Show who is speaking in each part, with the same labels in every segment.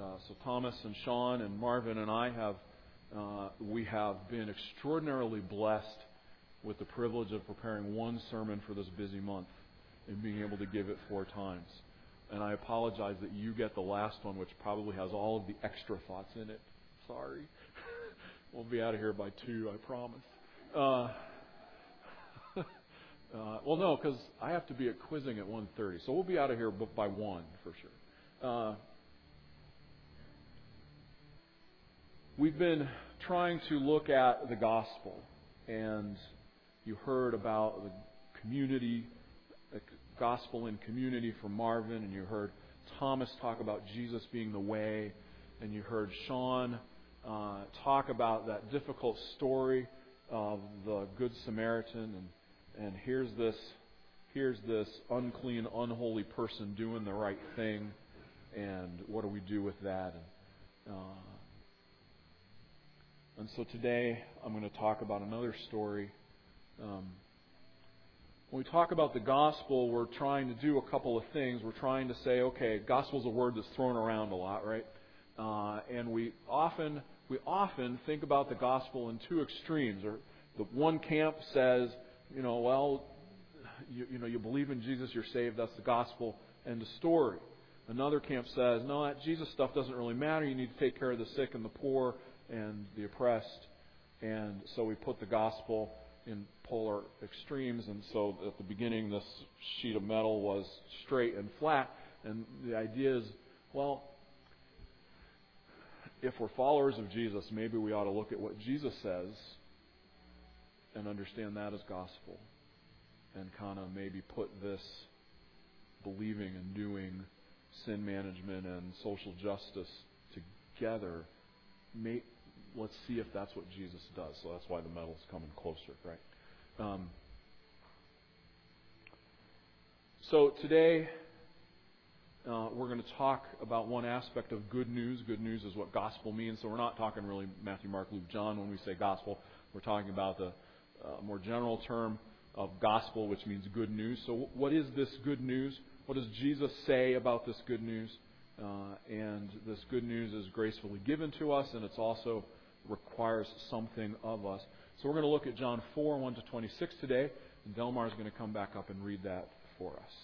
Speaker 1: So Thomas and Sean and Marvin and I we have been extraordinarily blessed with the privilege of preparing one sermon for this busy month and being able to give it 4 times. And I apologize that you get the last one, which probably has all of the extra thoughts in it. Sorry. We'll be out of here by 2, I promise. Well, no, because I have to be at quizzing at 1:30. So we'll be out of here by 1 for sure. We've been trying to look at the gospel. And you heard about the community, the gospel in community from Marvin. And you heard Thomas talk about Jesus being the way. And you heard Sean talk about that difficult story of the Good Samaritan. And here's this unclean, unholy person doing the right thing, and what do we do with that? And so today I'm going to talk about another story. When we talk about the gospel, we're trying to do a couple of things. We're trying to say, okay, gospel is a word that's thrown around a lot, right? And we often think about the gospel in 2 extremes. Or the one camp says, you believe in Jesus, you're saved, that's the gospel, end of story. Another camp says, no, that Jesus stuff doesn't really matter, you need to take care of the sick and the poor and the oppressed. And so we put the gospel in polar extremes, and so at the beginning this sheet of metal was straight and flat, and the idea is, well, if we're followers of Jesus, maybe we ought to look at what Jesus says and understand that as gospel, and kind of maybe put this believing and doing sin management and social justice together. Let's see if that's what Jesus does. So that's why the metal's coming closer, right? So today we're going to talk about one aspect of good news. Good news is what gospel means. So we're not talking really Matthew, Mark, Luke, John when we say gospel. We're talking about the more general term of gospel, which means good news. So what is this good news? What does Jesus say about this good news? And this good news is gracefully given to us, and it's also requires something of us. So we're going to look at John 4, 1 to 26 today, and Delmar is going to come back up and read that for us.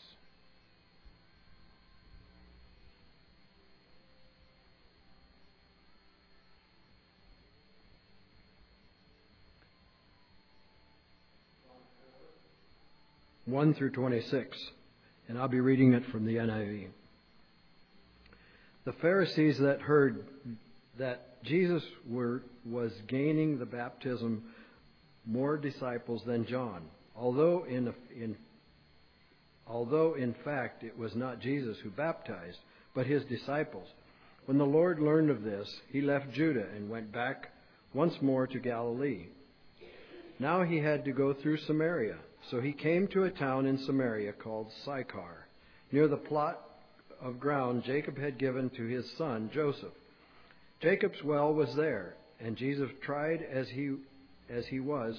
Speaker 2: (1 through 26), and I'll be reading it from the NIV. The Pharisees that heard that Jesus was gaining the baptism more disciples than John, although in fact it was not Jesus who baptized, but his disciples. When the Lord learned of this, he left Judah and went back once more to Galilee. Now he had to go through Samaria. So he came to a town in Samaria called Sychar, near the plot of ground Jacob had given to his son Joseph. Jacob's well was there, and Jesus, tired as he was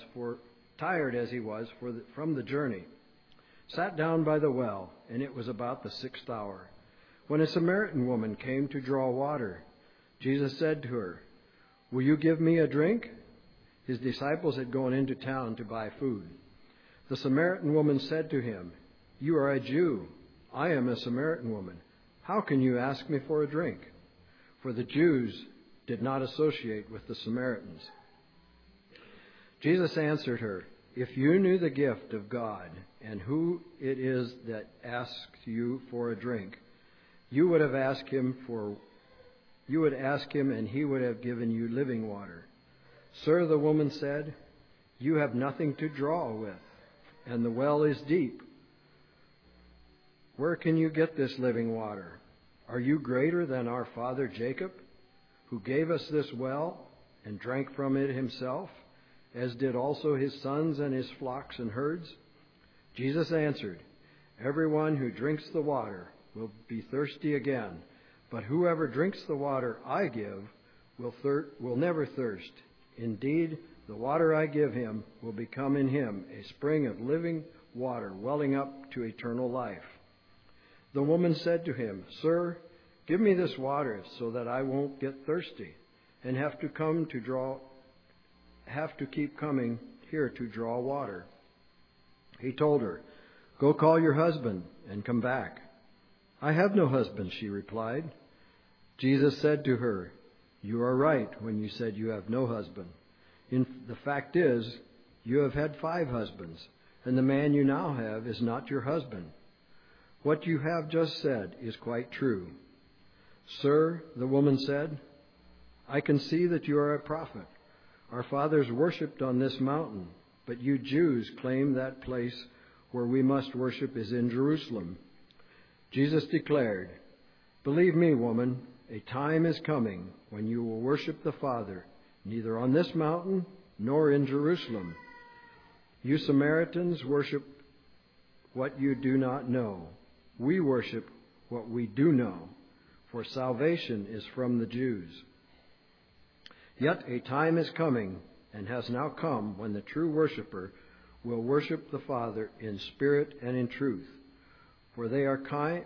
Speaker 2: from the journey, sat down by the well, and it was about the 6th hour. When a Samaritan woman came to draw water, Jesus said to her, "Will you give me a drink?" His disciples had gone into town to buy food. The Samaritan woman said to him, "You are a Jew. I am a Samaritan woman. How can you ask me for a drink?" For the Jews did not associate with the Samaritans. Jesus answered her, "If you knew the gift of God and who it is that asks you for a drink, you would ask him and he would have given you living water." "Sir," the woman said, "you have nothing to draw with, and the well is deep. Where can you get this living water? Are you greater than our father Jacob, who gave us this well and drank from it himself, as did also his sons and his flocks and herds?" Jesus answered, "Everyone who drinks the water will be thirsty again, but whoever drinks the water I give will never thirst. Indeed, the water I give him will become in him a spring of living water welling up to eternal life." The woman said to him, "Sir, Give me this water so that I won't get thirsty and have to keep coming here to draw water." He told her, "Go call your husband and come back." "I have no husband," she replied. Jesus said to her, "You are right when you said you have no husband. The fact is, you have had 5 husbands, and the man you now have is not your husband. What you have just said is quite true." "Sir," the woman said, "I can see that you are a prophet. Our fathers worshipped on this mountain, but you Jews claim that place where we must worship is in Jerusalem." Jesus declared, "Believe me, woman, a time is coming when you will worship the Father, neither on this mountain nor in Jerusalem. You Samaritans worship what you do not know. We worship what we do know, for salvation is from the Jews. Yet a time is coming, and has now come, when the true worshiper will worship the Father in spirit and in truth, for they are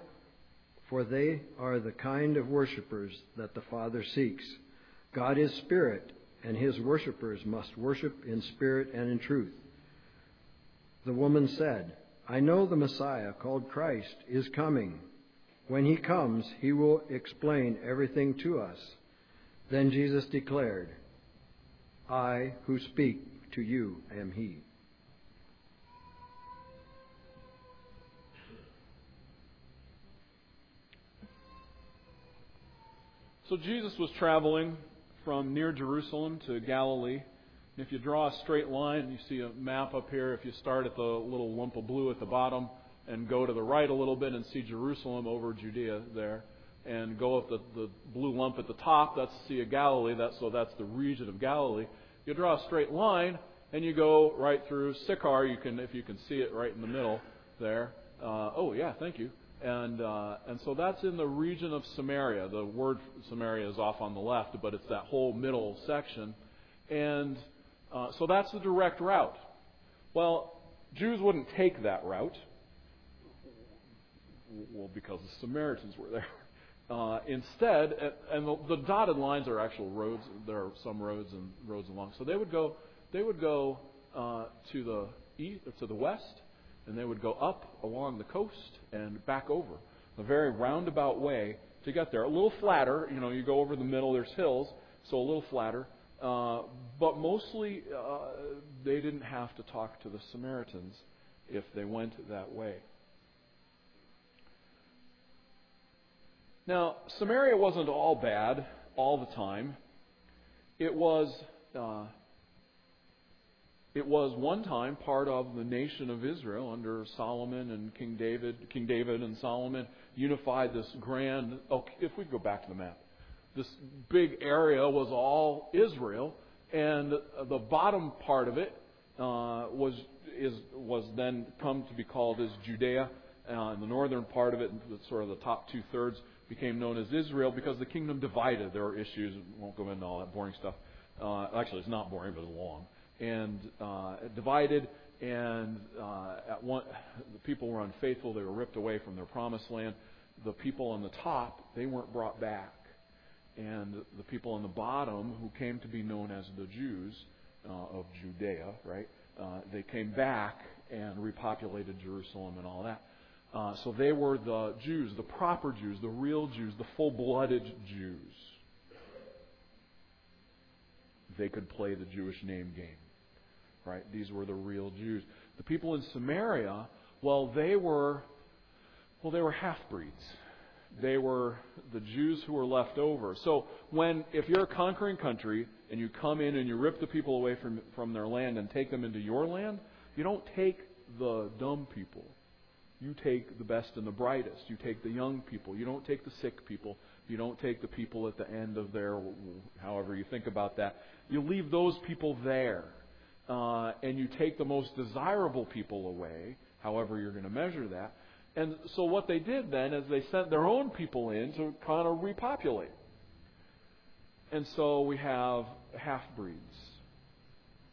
Speaker 2: the kind of worshipers that the Father seeks. God is spirit, and his worshippers must worship in spirit and in truth." The woman said, "I know the Messiah, called Christ, is coming. When he comes, he will explain everything to us." Then Jesus declared, "I who speak to you am he."
Speaker 1: So Jesus was traveling from near Jerusalem to Galilee. And if you draw a straight line, you see a map up here. If you start at the little lump of blue at the bottom and go to the right a little bit and see Jerusalem over Judea there, and go up the blue lump at the top, that's the Sea of Galilee. That's the region of Galilee. You draw a straight line and you go right through Sychar. If you can see it right in the middle there. Thank you. And so that's in the region of Samaria. The word Samaria is off on the left, but it's that whole middle section. And so that's the direct route. Well, Jews wouldn't take that route. Well, because the Samaritans were there. Instead, and the dotted lines are actual roads. There are some roads and roads along. So they would go to the east, or to the west, and they would go up along the coast and back over. A very roundabout way to get there. A little flatter, you go over the middle, there's hills, so a little flatter. But mostly they didn't have to talk to the Samaritans if they went that way. Now, Samaria wasn't all bad all the time. It was one time part of the nation of Israel under Solomon and King David. King David and Solomon unified this grand... if we go back to the map. This big area was all Israel, and the bottom part of it was then come to be called as Judea, and the northern part of it, sort of the top 2/3, became known as Israel because the kingdom divided. There were issues. Won't go into all that boring stuff. Actually, it's not boring, but it's long. And it divided, and the people were unfaithful. They were ripped away from their promised land. The people on the top, they weren't brought back. And the people on the bottom, who came to be known as the Jews of Judea, right? They came back and repopulated Jerusalem and all that. So they were the Jews, the proper Jews, the real Jews, the full-blooded Jews. They could play the Jewish name game, right? These were the real Jews. The people in Samaria, they were half-breeds. They were the Jews who were left over. So if you're a conquering country and you come in and you rip the people away from their land and take them into your land, you don't take the dumb people. You take the best and the brightest. You take the young people. You don't take the sick people. You don't take the people at the end of their, however you think about that. You leave those people there. And you take the most desirable people away, however you're going to measure that. And so what they did then is they sent their own people in to kind of repopulate. And so we have half-breeds.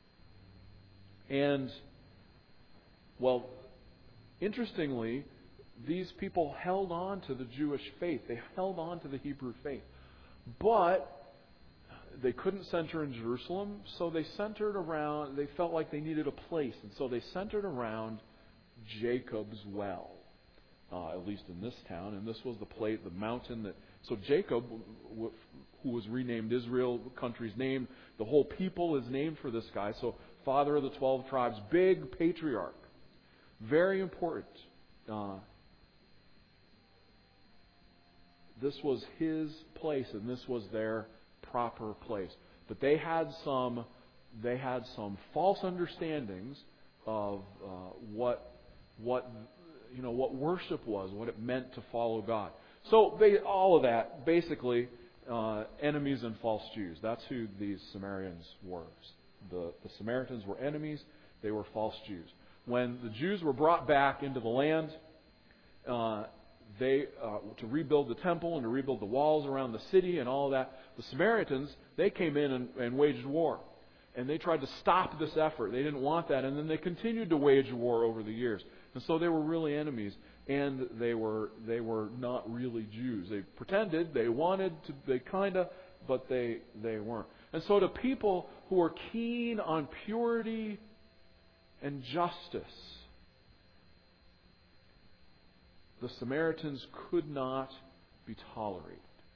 Speaker 1: And, interestingly, these people held on to the Jewish faith. They held on to the Hebrew faith. But they couldn't center in Jerusalem, so they felt like they needed a place, and so they centered around Jacob's well, at least in this town. And this was the mountain that... So Jacob, who was renamed Israel, the country's name, the whole people is named for this guy. So father of the 12 tribes, big patriarch. Very important. This was his place, and this was their proper place. But they had some false understandings of what worship was, what it meant to follow God. So all of that, basically, enemies and false Jews. That's who these Samaritans were. The Samaritans were enemies. They were false Jews. When the Jews were brought back into the land, to rebuild the temple and to rebuild the walls around the city and all of that, the Samaritans, they came in and waged war. And they tried to stop this effort. They didn't want that. And then they continued to wage war over the years. And so they were really enemies. And they were not really Jews. They pretended, they wanted to, but they weren't. And so to people who are keen on purity and justice, the Samaritans could not be tolerated.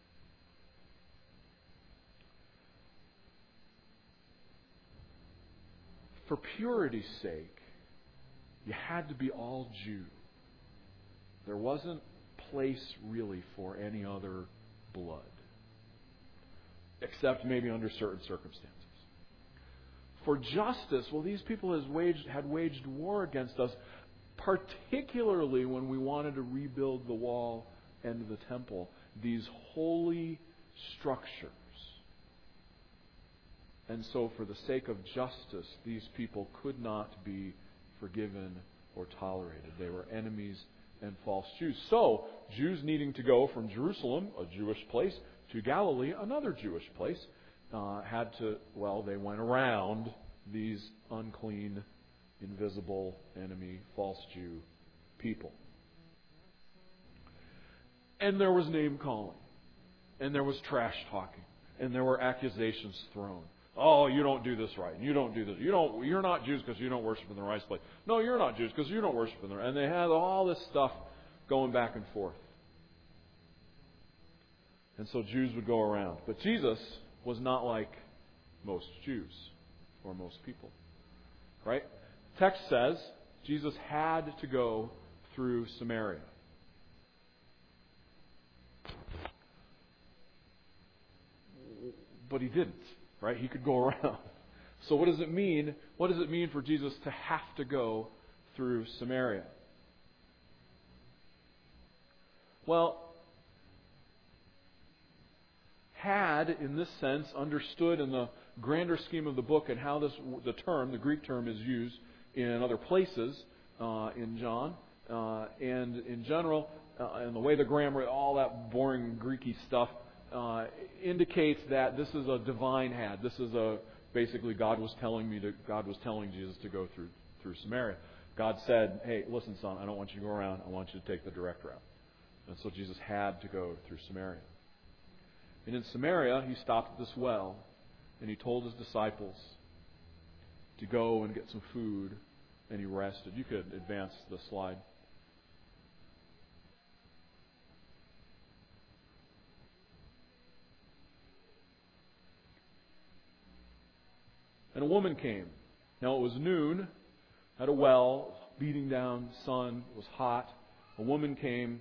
Speaker 1: For purity's sake, you had to be all Jew. There wasn't place really for any other blood, except maybe under certain circumstances. For justice, well, these people had waged war against us, particularly when we wanted to rebuild the wall and the temple, these holy structures. And so for the sake of justice, these people could not be forgiven or tolerated. They were enemies and false Jews. So, Jews needing to go from Jerusalem, a Jewish place, to Galilee, another Jewish place, they went around these unclean, invisible, enemy, false Jew people. And there was name calling. And there was trash talking. And there were accusations thrown. Oh, you don't do this right. You don't do this. You're not Jews because you don't worship in the right place. No, you're not Jews because you don't worship in the right. And they had all this stuff going back and forth. And so Jews would go around. But Jesus was not like most Jews or most people. Right? Text says Jesus had to go through Samaria. But he didn't. Right? He could go around. So what does it mean? What does it mean for Jesus to have to go through Samaria? Well, had, in this sense, understood in the grander scheme of the book and how the Greek term is used in other places in John, and in general, and the way the grammar, all that boring Greeky stuff, indicates that this is a divine had. This is basically God was telling Jesus to go through Samaria. God said, "Hey, listen, son, I don't want you to go around. I want you to take the direct route." And so Jesus had to go through Samaria. And in Samaria, he stopped at this well, and he told his disciples to go and get some food, and he rested. You could advance the slide. And a woman came. Now it was noon, at a well, beating down, sun, it was hot. A woman came,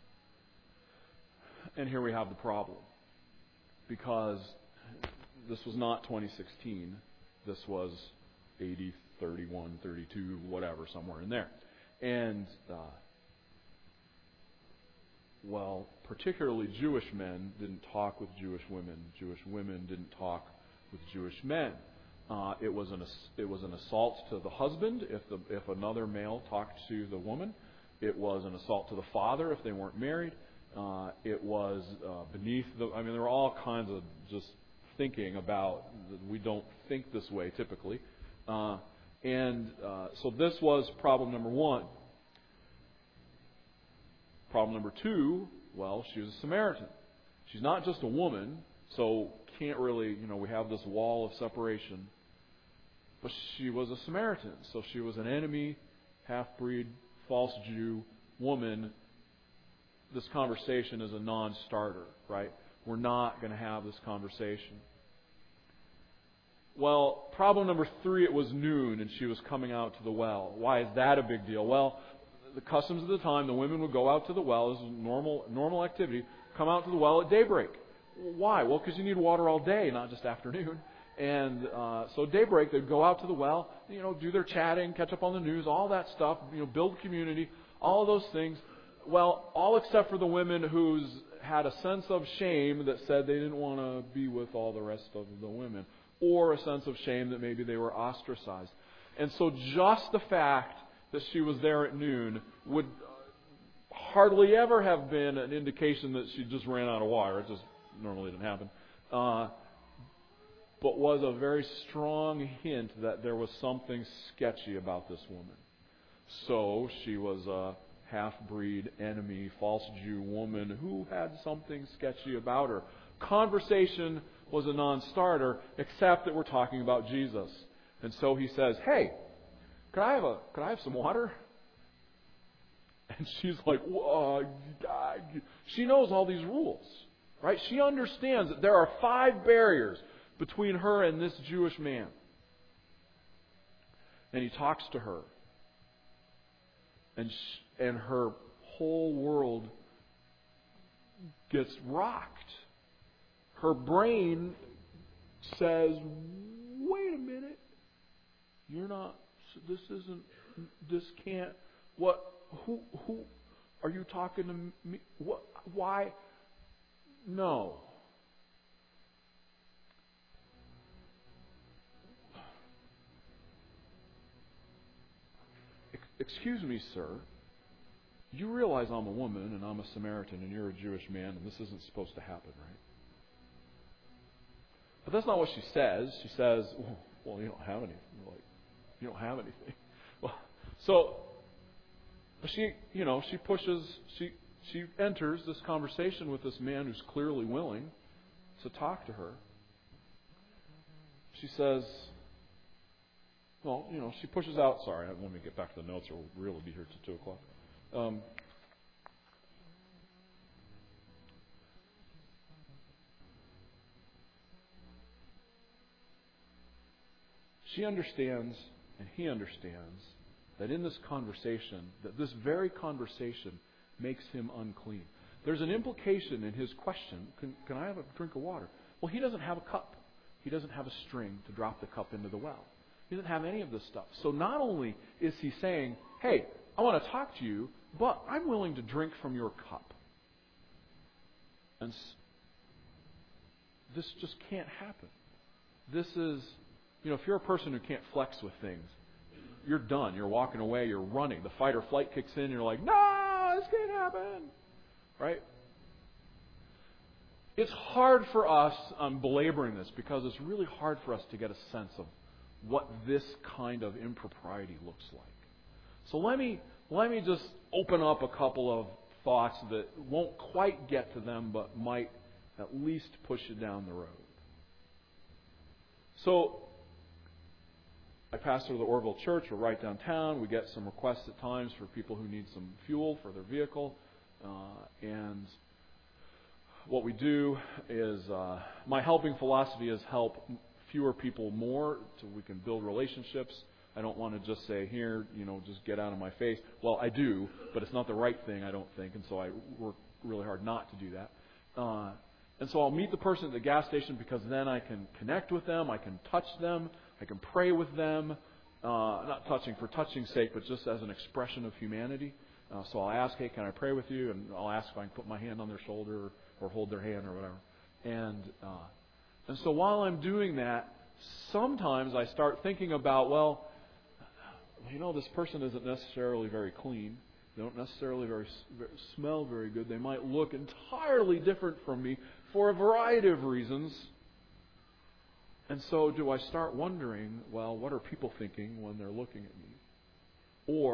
Speaker 1: and here we have the problem. Because this was not 2016. This was 80, 31, 32, whatever, somewhere in there. And, particularly Jewish men didn't talk with Jewish women. Jewish women didn't talk with Jewish men. It was an assault to the husband if another male talked to the woman. It was an assault to the father if they weren't married. It was beneath there were all kinds of just thinking about, we don't think this way typically. So this was problem number one. Problem number 2, well, she was a Samaritan. She's not just a woman, so can't really, we have this wall of separation. But she was a Samaritan, so she was an enemy, half-breed, false Jew woman. This conversation is a non-starter, right? We're not going to have this conversation. Well, problem number 3, it was noon and she was coming out to the well. Why is that a big deal? Well, the customs of the time, the women would go out to the well. This is normal activity. Come out to the well at daybreak. Why? Well, because you need water all day, not just afternoon. And so daybreak, they'd go out to the well, do their chatting, catch up on the news, all that stuff, build community, all of those things. Well, all except for the women who's had a sense of shame that said they didn't want to be with all the rest of the women, or a sense of shame that maybe they were ostracized. And so just the fact that she was there at noon would hardly ever have been an indication that she just ran out of water. It just normally didn't happen. But was a very strong hint that there was something sketchy about this woman. So she was a half-breed, enemy, false Jew woman who had something sketchy about her. Conversation was a non-starter, except that we're talking about Jesus. And so he says, "Hey, could I have some water?" And she's like, she knows all these rules, right? She understands that there are 5 barriers between her and this Jewish man. And he talks to her. And her whole world gets rocked. Her brain says, "Wait a minute. This can't, who are you talking to me? What, why? No." "Excuse me, sir. You realize I'm a woman and I'm a Samaritan and you're a Jewish man and this isn't supposed to happen, right?" But that's not what she says. She says, "Well, you don't have anything." You don't have anything. Well, so she enters this conversation with this man who's clearly willing to talk to her. She says, she pushes out. Sorry, let me get back to the notes, or we'll really be here till 2:00. She understands, and he understands, that in this conversation, that this very conversation makes him unclean. There's an implication in his question, can I have a drink of water? Well, he doesn't have a cup. He doesn't have a string to drop the cup into the well. He doesn't have any of this stuff. So not only is he saying, "Hey, I want to talk to you, but I'm willing to drink from your cup." And this just can't happen. This is, if you're a person who can't flex with things, you're done. You're walking away. You're running. The fight or flight kicks in. And you're like, "No, this can't happen." Right? It's hard for us, I'm belaboring this, because it's really hard for us to get a sense of what this kind of impropriety looks like. So let me just open up a couple of thoughts that won't quite get to them, but might at least push you down the road. So I pastor the Orville Church. We're right downtown. We get some requests at times for people who need some fuel for their vehicle. And what we do is, my helping philosophy is help fewer people more so we can build relationships. I don't want to just say, "Here, just get out of my face." Well, I do, but it's not the right thing, I don't think, and so I work really hard not to do that. And so I'll meet the person at the gas station because then I can connect with them, I can touch them, I can pray with them, not touching for touching's sake, but just as an expression of humanity. So I'll ask, "Hey, can I pray with you?" And I'll ask if I can put my hand on their shoulder or hold their hand or whatever. And so while I'm doing that, sometimes I start thinking about, this person isn't necessarily very clean. They don't necessarily smell very good. They might look entirely different from me for a variety of reasons. And so do I start wondering, what are people thinking when they're looking at me? Or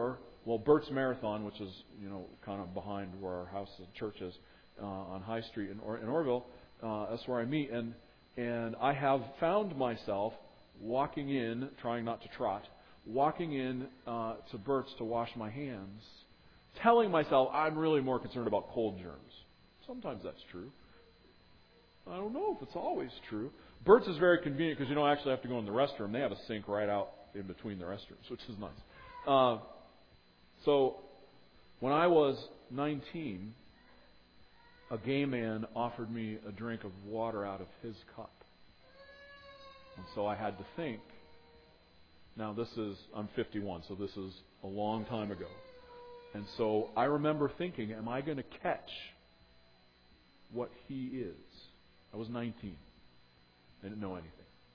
Speaker 1: Well, Burt's Marathon, which is, kind of behind where our house and church is, on High Street in Orville, that's where I meet. And I have found myself walking in, trying not to trot, walking in to Burt's to wash my hands, telling myself I'm really more concerned about cold germs. Sometimes that's true. I don't know if it's always true. Burt's is very convenient because you don't actually have to go in the restroom. They have a sink right out in between the restrooms, which is nice. So when I was 19, a gay man offered me a drink of water out of his cup. And so I had to think. Now I'm 51, so this is a long time ago. And so I remember thinking, am I going to catch what he is? I was 19. I didn't know anything.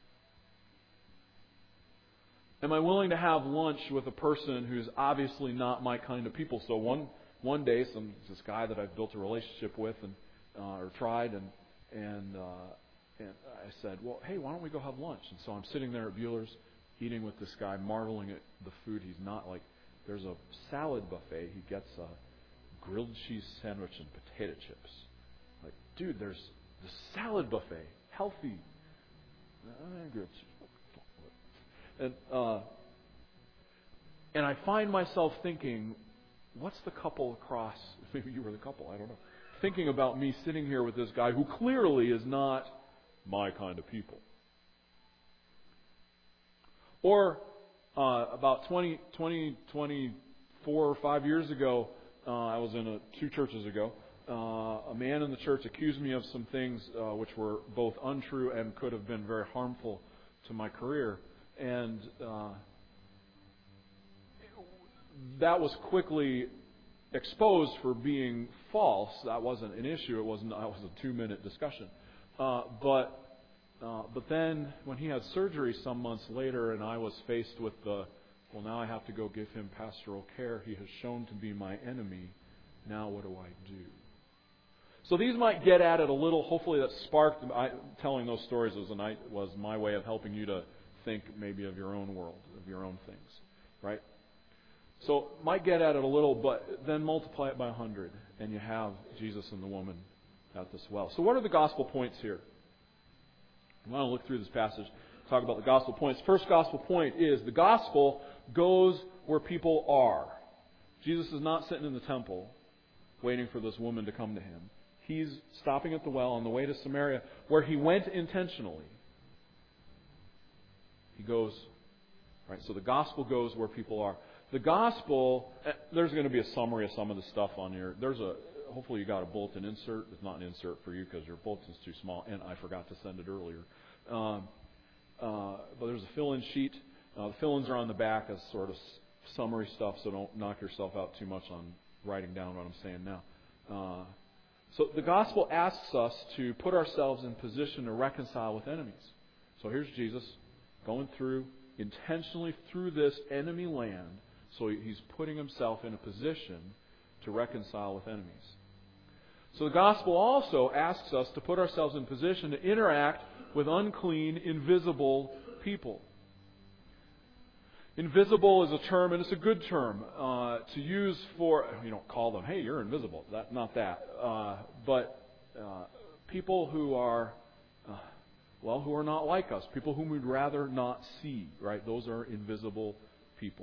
Speaker 1: Am I willing to have lunch with a person who's obviously not my kind of people? So one day, this guy that I've built a relationship with or tried, and I said, well, hey, why don't we go have lunch? And so I'm sitting there at Bueller's eating with this guy, marveling at the food. He's not like, there's a salad buffet. He gets a grilled cheese sandwich and potato chips. Like, dude, there's the salad buffet, healthy. And I find myself thinking, what's the couple across? Maybe you were the couple, I don't know. Thinking about me sitting here with this guy who clearly is not my kind of people. Or about 24 or 5 years ago, I was in 2 churches ago. A man in the church accused me of some things which were both untrue and could have been very harmful to my career. And that was quickly exposed for being false. That wasn't an issue. That was a 2-minute discussion. But then when he had surgery some months later and I was faced with now I have to go give him pastoral care. He has shown to be my enemy. Now what do I do? So these might get at it a little. Hopefully that sparked. Telling those stories was my way of helping you to think maybe of your own world, of your own things, right? So might get at it a little, but then multiply it by 100, and you have Jesus and the woman at this well. So what are the gospel points here? I want to look through this passage, talk about the gospel points. First gospel point is the gospel goes where people are. Jesus is not sitting in the temple waiting for this woman to come to him. He's stopping at the well on the way to Samaria, where he went intentionally. He goes, right? So the gospel goes where people are. The gospel, there's going to be a summary of some of the stuff on here. Hopefully you got a bulletin insert. It's not an insert for you because your bulletin's too small, and I forgot to send it earlier. But there's a fill-in sheet. The fill-ins are on the back as sort of summary stuff, so don't knock yourself out too much on writing down what I'm saying now. So the gospel asks us to put ourselves in position to reconcile with enemies. So here's Jesus going intentionally through this enemy land. So he's putting himself in a position to reconcile with enemies. So the gospel also asks us to put ourselves in position to interact with unclean, invisible people. Invisible is a term, and it's a good term to use for, you don't call them, hey, you're invisible. Not that. But people who are, who are not like us. People whom we'd rather not see, right? Those are invisible people.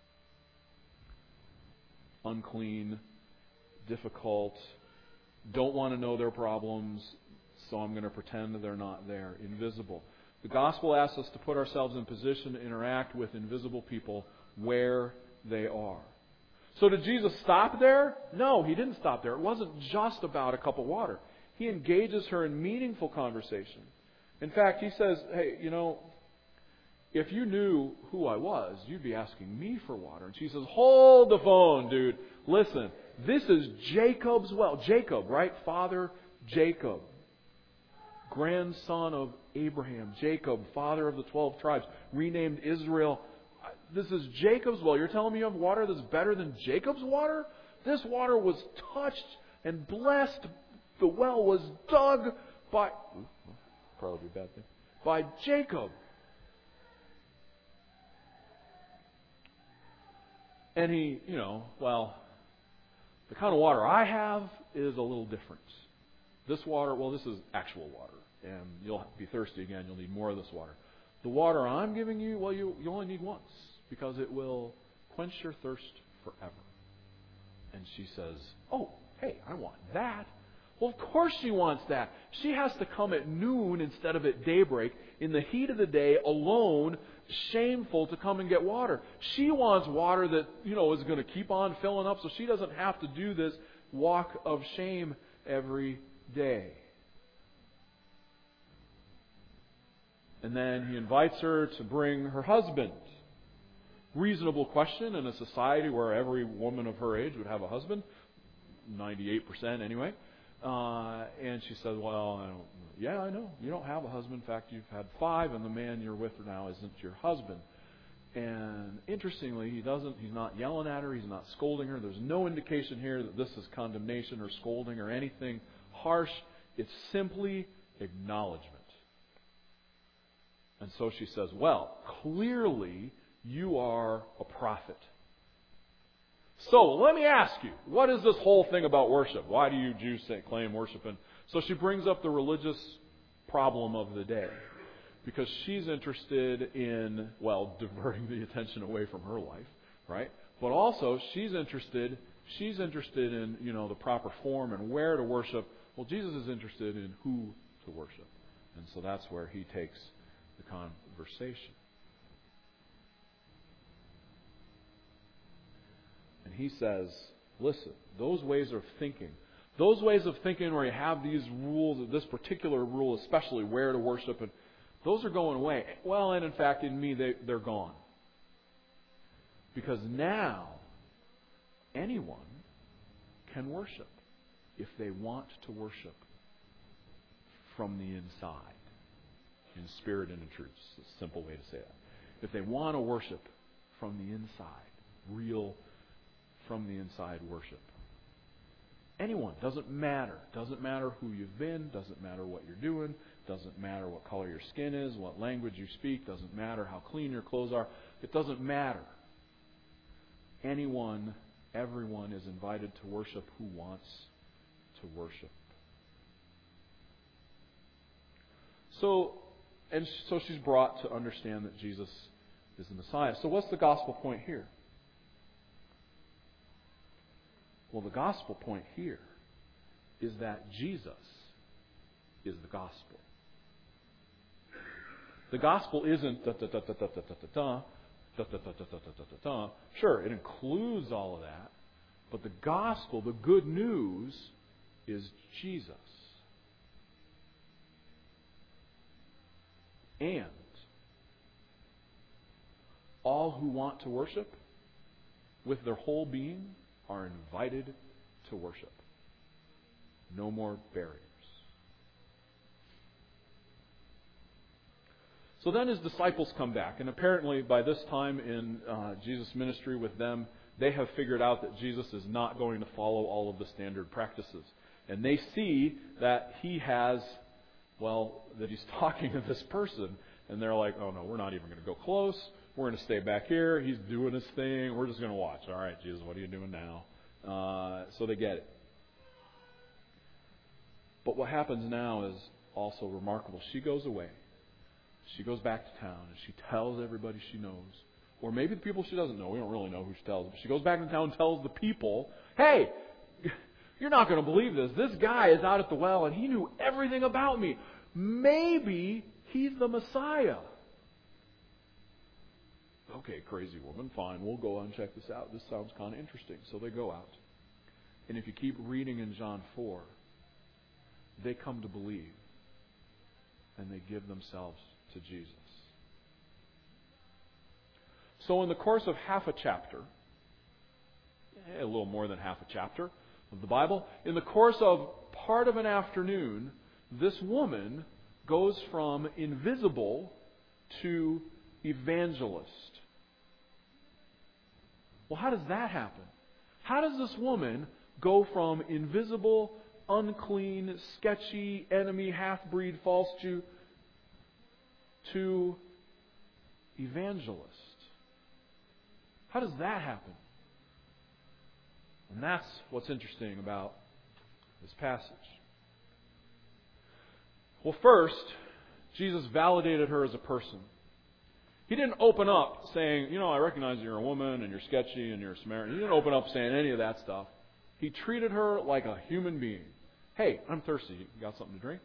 Speaker 1: Unclean, difficult, don't want to know their problems, so I'm going to pretend that they're not there. Invisible. The gospel asks us to put ourselves in position to interact with invisible people where they are. So did Jesus stop there? No, he didn't stop there. It wasn't just about a cup of water. He engages her in meaningful conversation. In fact, he says, hey, if you knew who I was, you'd be asking me for water. And she says, hold the phone, dude. Listen, this is Jacob's well. Jacob, right? Father Jacob. Grandson of Abraham. Jacob, father of the 12 tribes. Renamed Israel. This is Jacob's well. You're telling me you have water that's better than Jacob's water? This water was touched and blessed. The well was dug by... Probably a bad thing. By Jacob. And he, the kind of water I have is a little different. This water, this is actual water. And you'll be thirsty again. You'll need more of this water. The water I'm giving you, you only need once. Because it will quench your thirst forever. And she says, oh, hey, I want that. Well, of course she wants that. She has to come at noon instead of at daybreak, in the heat of the day, alone, shameful, to come and get water. She wants water that, is going to keep on filling up so she doesn't have to do this walk of shame every day. And then he invites her to bring her husband. Reasonable question in a society where every woman of her age would have a husband. 98% anyway. And she said, I know. You don't have a husband. In fact, you've had 5, and the man you're with now isn't your husband. And interestingly, he's not yelling at her. He's not scolding her. There's no indication here that this is condemnation or scolding or anything harsh. It's simply acknowledgement. And so she says, clearly you are a prophet. So let me ask you, what is this whole thing about worship? Why do you Jews claim worship? And so she brings up the religious problem of the day. Because she's interested in, diverting the attention away from her life, right? But also she's interested in, the proper form and where to worship. Well, Jesus is interested in who to worship. And so that's where he takes the conversation. And he says, listen, those ways of thinking where you have these rules, this particular rule, especially where to worship, and those are going away. And in fact, in me, they're gone. Because now, anyone can worship if they want to worship from the inside, in spirit and in truth. It's a simple way to say that. If they want to worship from the inside, real from the inside worship. Anyone. Doesn't matter. Doesn't matter who you've been. Doesn't matter what you're doing. Doesn't matter what color your skin is. What language you speak. Doesn't matter how clean your clothes are. It doesn't matter. Anyone, everyone is invited to worship who wants to worship. So she's brought to understand that Jesus is the Messiah. So what's the gospel point here? Well, the gospel point here is that Jesus is the gospel. The gospel isn't Sure, it includes all of that, but the gospel, the good news, is Jesus. And all who want to worship with their whole being are invited to worship. No more barriers. So then his disciples come back, and apparently by this time in Jesus' ministry with them, they have figured out that Jesus is not going to follow all of the standard practices. And they see that he has, that he's talking to this person, and they're like, oh no, we're not even going to go close. We're going to stay back here. He's doing his thing. We're just going to watch. All right, Jesus, what are you doing now? So they get it. But what happens now is also remarkable. She goes away. She goes back to town and she tells everybody she knows. Or maybe the people she doesn't know. We don't really know who she tells. But she goes back to town and tells the people, hey, you're not going to believe this. This guy is out at the well and he knew everything about me. Maybe he's the Messiah. Okay, crazy woman, fine. We'll go and check this out. This sounds kind of interesting. So they go out. And if you keep reading in John 4, they come to believe. And they give themselves to Jesus. So in the course of half a chapter, a little more than half a chapter of the Bible, in the course of part of an afternoon, this woman goes from invisible to evangelist. Well, how does that happen? How does this woman go from invisible, unclean, sketchy, enemy, half-breed, false Jew to evangelist? How does that happen? And that's what's interesting about this passage. Well, first, Jesus validated her as a person. He didn't open up saying, I recognize you're a woman and you're sketchy and you're a Samaritan. He didn't open up saying any of that stuff. He treated her like a human being. Hey, I'm thirsty. You got something to drink?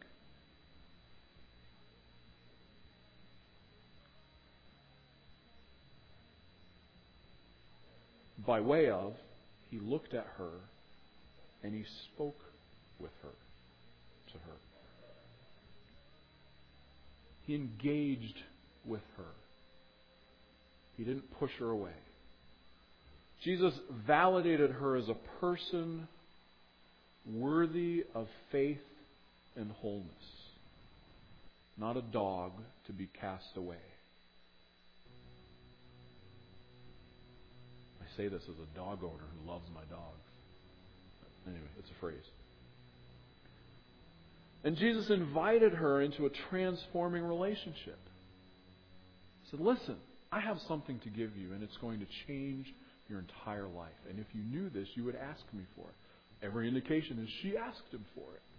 Speaker 1: By way of, he looked at her and he spoke with her, to her. He engaged with her. He didn't push her away. Jesus validated her as a person worthy of faith and wholeness, not a dog to be cast away. I say this as a dog owner who loves my dogs. Anyway, it's a phrase. And Jesus invited her into a transforming relationship. He said, listen, I have something to give you, and it's going to change your entire life. And if you knew this, you would ask me for it. Every indication is she asked him for it.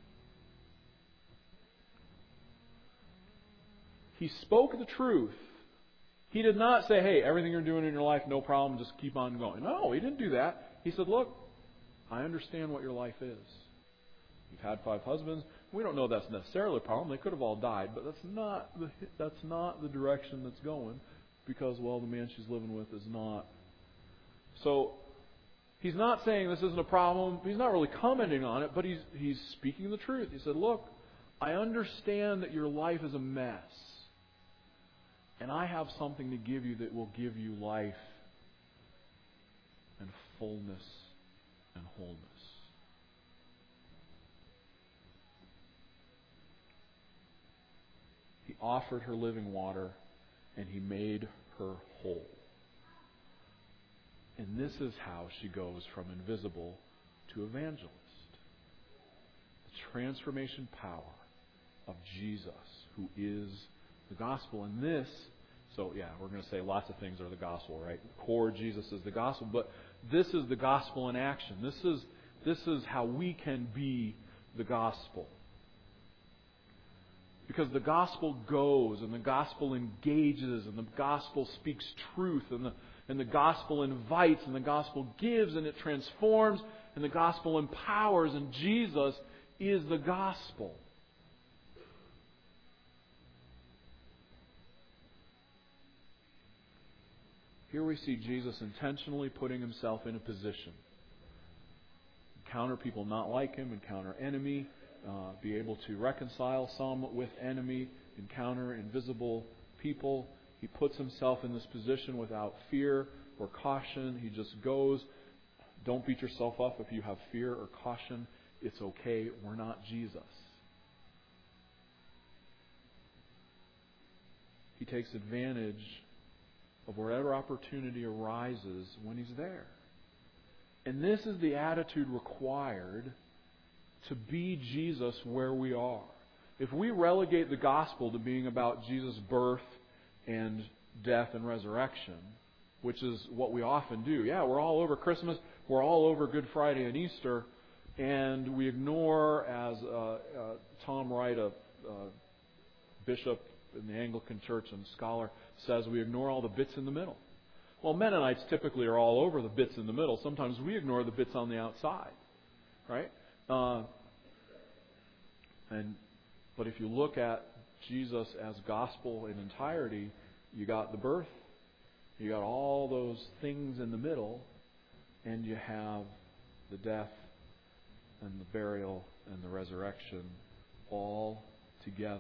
Speaker 1: He spoke the truth. He did not say, hey, everything you're doing in your life, no problem, just keep on going. No, he didn't do that. He said, look, I understand what your life is. You've had 5 husbands. We don't know that's necessarily a problem. They could have all died, but that's not the direction that's going, because, well, the man she's living with is not. So he's not saying this isn't a problem. He's not really commenting on it, but he's speaking the truth. He said, look, I understand that your life is a mess, and I have something to give you that will give you life and fullness and wholeness. He offered her living water, and he made her whole. And this is how she goes from invisible to evangelist. The transformation power of Jesus, who is the gospel. And this, we're going to say lots of things are the gospel, right? Core Jesus is the gospel, but this is the gospel in action. This is how we can be the gospel. Because the gospel goes, and the gospel engages, and the gospel speaks truth, and the gospel invites, and the gospel gives, and it transforms, and the gospel empowers, and Jesus is the gospel. Here we see Jesus intentionally putting himself in a position. Encounter people not like him, encounter enemy, be able to reconcile some with enemy, encounter invisible people. He puts himself in this position without fear or caution. He just goes. Don't beat yourself up if you have fear or caution. It's okay. We're not Jesus. He takes advantage of whatever opportunity arises when he's there. And this is the attitude required to be Jesus where we are. If we relegate the gospel to being about Jesus' birth and death and resurrection, which is what we often do. Yeah, we're all over Christmas, we're all over Good Friday and Easter, and we ignore, as Tom Wright, a bishop in the Anglican Church and scholar, says, we ignore all the bits in the middle. Well, Mennonites typically are all over the bits in the middle. Sometimes we ignore the bits on the outside, right? But if you look at Jesus as gospel in entirety, you got the birth, you got all those things in the middle, and you have the death and the burial and the resurrection all together.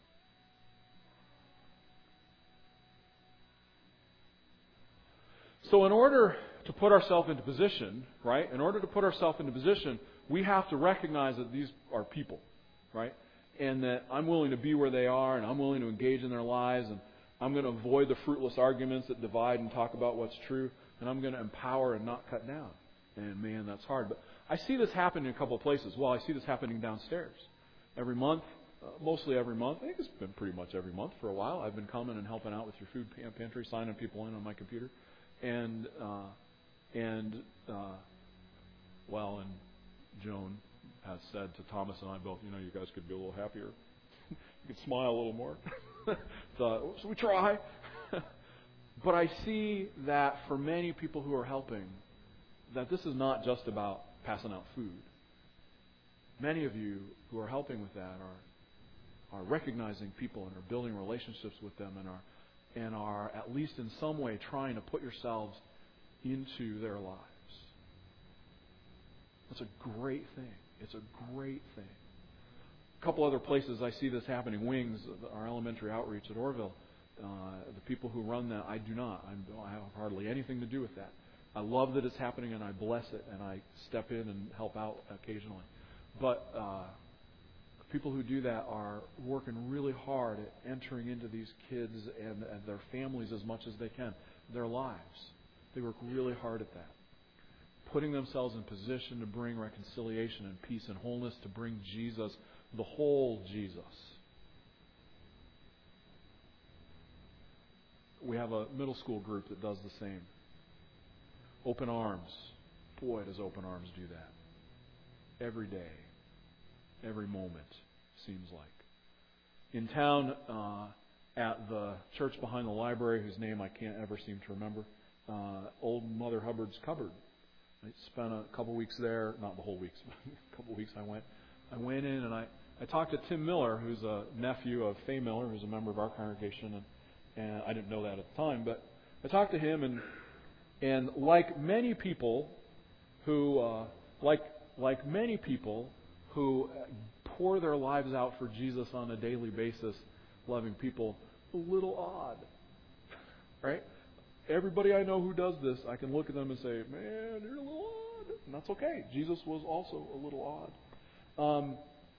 Speaker 1: So in order to put ourselves into position, right? In order to put ourselves into position, we have to recognize that these are people, right? And that I'm willing to be where they are, and I'm willing to engage in their lives, and I'm going to avoid the fruitless arguments that divide and talk about what's true, and I'm going to empower and not cut down. And man, that's hard. But I see this happening in a couple of places. Well, I see this happening downstairs. Every month, mostly every month. I think it's been pretty much every month for a while. I've been coming and helping out with your food pantry, signing people in on my computer. And well, and Joan has said to Thomas and I both, you guys could be a little happier. You could smile a little more. So we try. But I see that for many people who are helping, that this is not just about passing out food. Many of you who are helping with that are recognizing people and are building relationships with them and are at least in some way trying to put yourselves into their lives. That's a great thing. It's a great thing. A couple other places I see this happening. Wings, our elementary outreach at Orville. The people who run that, I do not. I have hardly anything to do with that. I love that it's happening, and I bless it, and I step in and help out occasionally. But people who do that are working really hard at entering into these kids and their families as much as they can, their lives. They work really hard at that. Putting themselves in position to bring reconciliation and peace and wholeness, to bring Jesus, the whole Jesus. We have a middle school group that does the same. Open Arms. Boy, does Open Arms do that. Every day. Every moment, seems like. In town, at the church behind the library, whose name I can't ever seem to remember, Old Mother Hubbard's Cupboard. I spent a couple weeks there, not the whole week, but a couple weeks I went in and I talked to Tim Miller, who's a nephew of Faye Miller, who's a member of our congregation, and I didn't know that at the time, but I talked to him, and like many people who pour their lives out for Jesus on a daily basis, loving people, a little odd, right? Everybody I know who does this, I can look at them and say, man, you're a little odd. And that's okay. Jesus was also a little odd.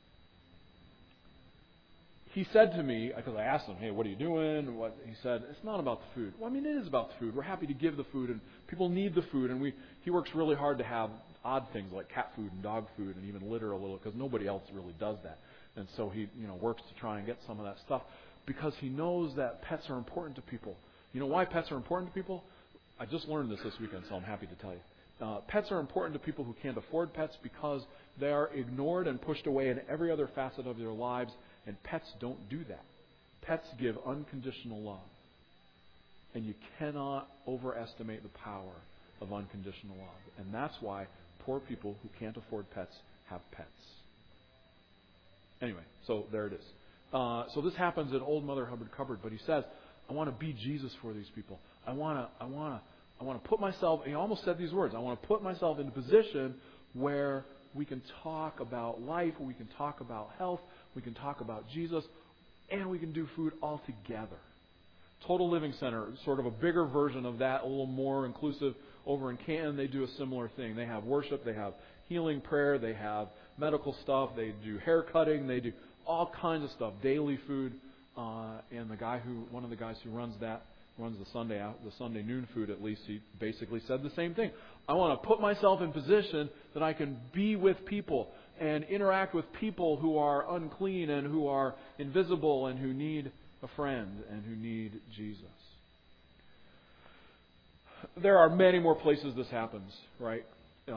Speaker 1: He said to me, because I asked him, hey, what are you doing? He said, it's not about the food. Well, I mean, it is about the food. We're happy to give the food, and people need the food, and he works really hard to have odd things like cat food and dog food and even litter a little, because nobody else really does that. And so he works to try and get some of that stuff because he knows that pets are important to people. You know why pets are important to people? I just learned this weekend, so I'm happy to tell you. Pets are important to people who can't afford pets because they are ignored and pushed away in every other facet of their lives, and pets don't do that. Pets give unconditional love. And you cannot overestimate the power of unconditional love. And that's why poor people who can't afford pets have pets. Anyway, so there it is. So this happens at Old Mother Hubbard Cupboard, but he says, I want to be Jesus for these people. I want to put myself, he almost said these words, I want to put myself in a position where we can talk about life, we can talk about health, we can talk about Jesus, and we can do food all together. Total Living Center, sort of a bigger version of that, a little more inclusive. Over in Canton, they do a similar thing. They have worship, they have healing prayer, they have medical stuff, they do hair cutting, they do all kinds of stuff, daily food. And one of the guys who runs the Sunday noon food at least, he basically said the same thing. I want to put myself in position that I can be with people and interact with people who are unclean and who are invisible and who need a friend and who need Jesus. There are many more places this happens, right?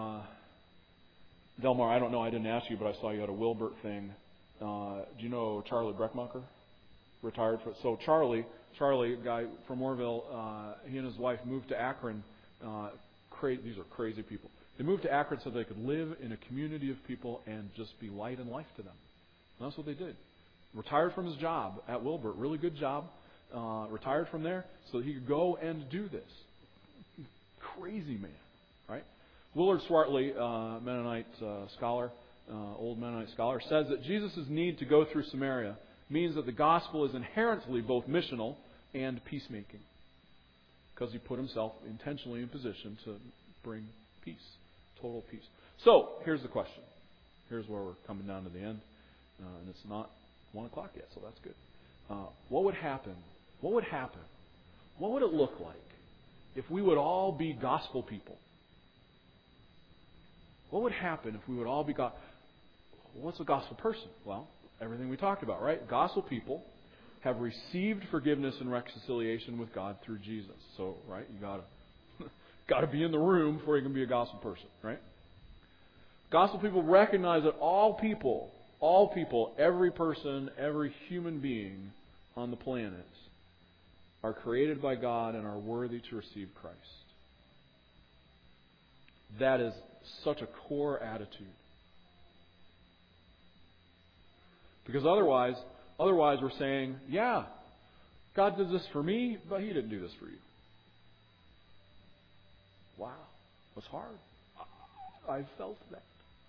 Speaker 1: Delmar, I don't know, I didn't ask you, but I saw you had a Wilbert thing. Do you know Charlie Breckmacher? Retired. So Charlie, a guy from Orville, he and his wife moved to Akron. These are crazy people. They moved to Akron so they could live in a community of people and just be light and life to them. And that's what they did. Retired from his job at Wilbert, really good job. Retired from there so that he could go and do this. Crazy man, right? Willard Swartley, Mennonite scholar, old Mennonite scholar, says that Jesus' need to go through Samaria means that the gospel is inherently both missional and peacemaking, because he put himself intentionally in position to bring peace, total peace. So, here's the question. Here's where we're coming down to the end, and it's not 1 o'clock yet, so that's good. What would happen? What would happen? What would it look like if we would all be gospel people? What would happen if we would all be what's a gospel person? Well, everything we talked about, right? Gospel people have received forgiveness and reconciliation with God through Jesus. So, right, you gotta be in the room before you can be a gospel person, right? Gospel people recognize that all people, every person, every human being on the planet are created by God and are worthy to receive Christ. That is such a core attitude. Because otherwise we're saying, yeah, God did this for me, but He didn't do this for you. Wow, that's hard. I felt that.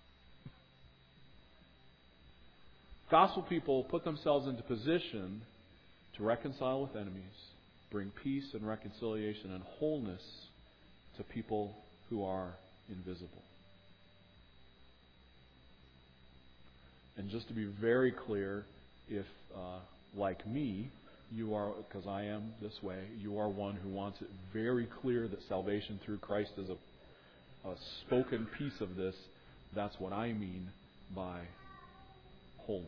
Speaker 1: Gospel people put themselves into position to reconcile with enemies, bring peace and reconciliation and wholeness to people who are invisible. And just to be very clear, if, like me, you are, because I am this way, you are one who wants it very clear that salvation through Christ is a spoken piece of this, that's what I mean by wholeness.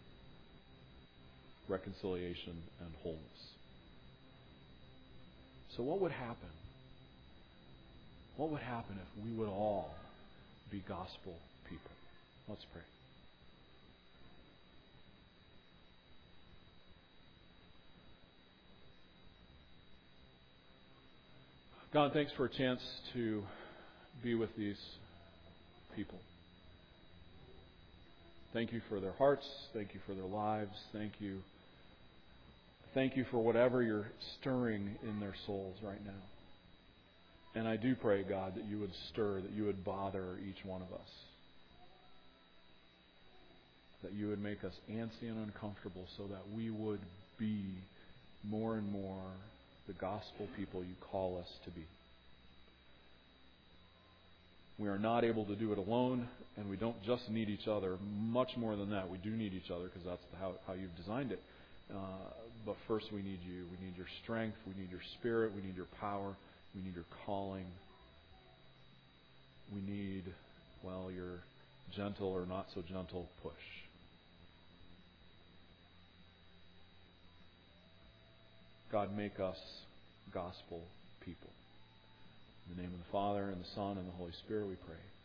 Speaker 1: Reconciliation and wholeness. So what would happen? What would happen if we would all be gospel people? Let's pray. God, thanks for a chance to be with these people. Thank you for their hearts. Thank you for their lives. Thank you for whatever you're stirring in their souls right now. And I do pray, God, that you would stir, that you would bother each one of us. That you would make us antsy and uncomfortable so that we would be more and more the gospel people you call us to be. We are not able to do it alone, and we don't just need each other. Much more than that, we do need each other because that's how you've designed it. But first we need you. We need your strength. We need your spirit. We need your power. We need your calling. We need, your gentle or not so gentle push. God, make us gospel people. In the name of the Father, and the Son, and the Holy Spirit we pray.